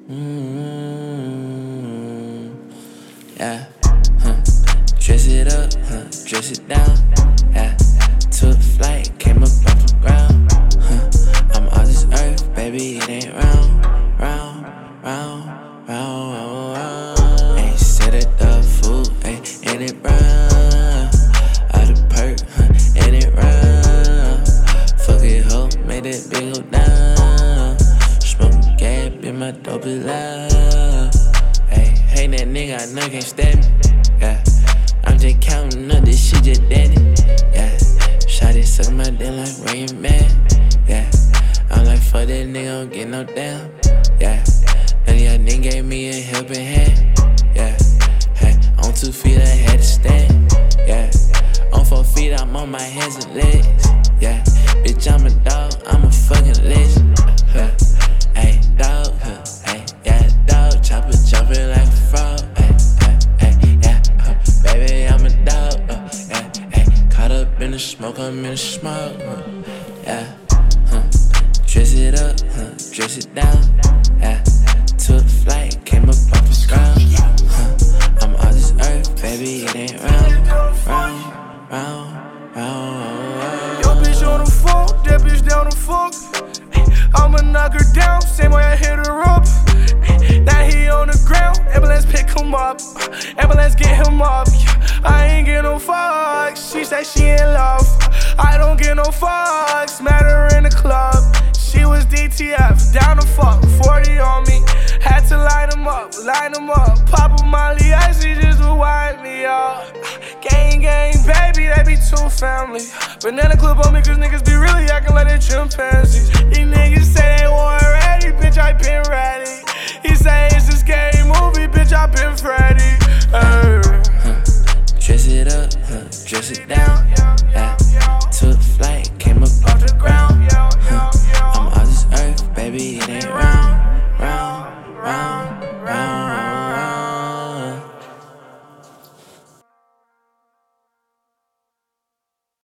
Yeah, dress it up, dress it down. Yeah, took flight, came up off the ground. I'm on this earth, baby, it ain't round, round, round, round, round, round. Ain't set it up, food, ain't it brown? Out of perk, ain't it round? Fuck it, ho, made that big go down. Smoking gas, in my dope is loud. Hate that nigga, I know can't stand me. Yeah, I'm just counting up, this shit just dandy. Yeah, shawty suck my dick like Rain Man. Yeah, I'm like fuck that nigga, don't get no damn. Yeah, none of y'all niggas gave me a helping hand. Yeah, hey, on 2 feet I had to stand. Yeah, on 4 feet I'm on my hands and legs. Yeah, bitch I'm a dog, I'm a fucking legend. Hey, dog, yeah, dog, chopper jumping like a frog. Yeah, baby I'm a dog. Caught up in the smoke, I'm in the smoke. Yeah, dress it up, dress it down. Yeah, took flight, came up off the ground. I'm on this earth, baby, it ain't round, round, round, round. Yo, bitch on the phone, that bitch down the fuck. I'ma knock her down, same way I hit her up. Now he on the ground, ambulance pick him up. Ambulance get him up. I ain't get no fucks, she say she in love. I don't get no fucks, met her in the club. She was DTF, down the fuck, 40 on me. Had to line him up, Pop a Molly, icy just to wind me up. Gang, baby, they be too family. Banana clip on me cause niggas be really acting like they chimpanzees. These niggas say they weren't ready, bitch, I been ready. He say it's a scary movie, bitch, I been ready. Dress it up, dress it down.